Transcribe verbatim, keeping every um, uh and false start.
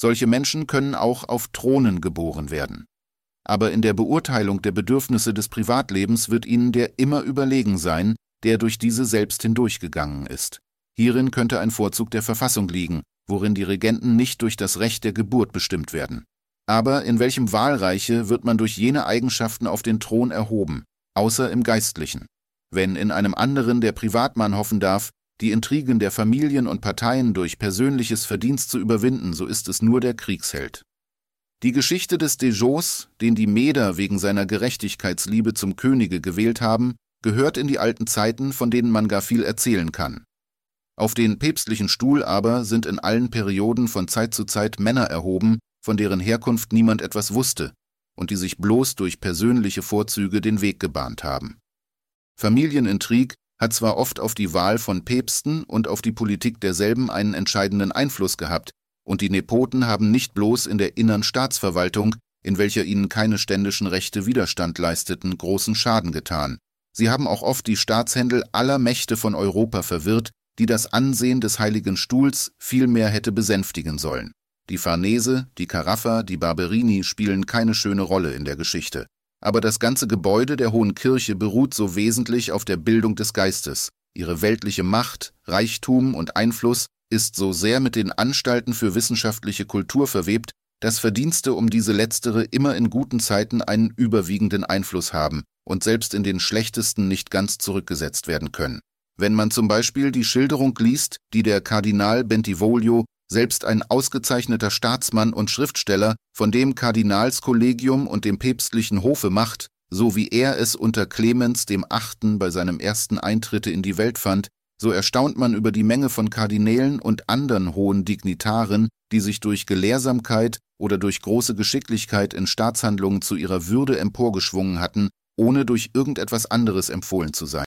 Solche Menschen können auch auf Thronen geboren werden. Aber in der Beurteilung der Bedürfnisse des Privatlebens wird ihnen der immer überlegen sein, der durch diese selbst hindurchgegangen ist. Hierin könnte ein Vorzug der Verfassung liegen, worin die Regenten nicht durch das Recht der Geburt bestimmt werden. Aber in welchem Wahlreiche wird man durch jene Eigenschaften auf den Thron erhoben, außer im Geistlichen? Wenn in einem anderen der Privatmann hoffen darf, die Intrigen der Familien und Parteien durch persönliches Verdienst zu überwinden, so ist es nur der Kriegsheld. Die Geschichte des Dejos, den die Meder wegen seiner Gerechtigkeitsliebe zum Könige gewählt haben, gehört in die alten Zeiten, von denen man gar viel erzählen kann. Auf den päpstlichen Stuhl aber sind in allen Perioden von Zeit zu Zeit Männer erhoben, von deren Herkunft niemand etwas wusste und die sich bloß durch persönliche Vorzüge den Weg gebahnt haben. Familienintrig hat zwar oft auf die Wahl von Päpsten und auf die Politik derselben einen entscheidenden Einfluss gehabt, und die Nepoten haben nicht bloß in der inneren Staatsverwaltung, in welcher ihnen keine ständischen Rechte Widerstand leisteten, großen Schaden getan. Sie haben auch oft die Staatshändel aller Mächte von Europa verwirrt, die das Ansehen des Heiligen Stuhls vielmehr hätte besänftigen sollen. Die Farnese, die Caraffa, die Barberini spielen keine schöne Rolle in der Geschichte. Aber das ganze Gebäude der Hohen Kirche beruht so wesentlich auf der Bildung des Geistes. Ihre weltliche Macht, Reichtum und Einfluss ist so sehr mit den Anstalten für wissenschaftliche Kultur verwebt, dass Verdienste um diese letztere immer in guten Zeiten einen überwiegenden Einfluss haben und selbst in den schlechtesten nicht ganz zurückgesetzt werden können. Wenn man zum Beispiel die Schilderung liest, die der Kardinal Bentivoglio, selbst ein ausgezeichneter Staatsmann und Schriftsteller, von dem Kardinalskollegium und dem päpstlichen Hofe macht, so wie er es unter Clemens dem Achten bei seinem ersten Eintritte in die Welt fand, so erstaunt man über die Menge von Kardinälen und anderen hohen Dignitaren, die sich durch Gelehrsamkeit oder durch große Geschicklichkeit in Staatshandlungen zu ihrer Würde emporgeschwungen hatten, ohne durch irgendetwas anderes empfohlen zu sein.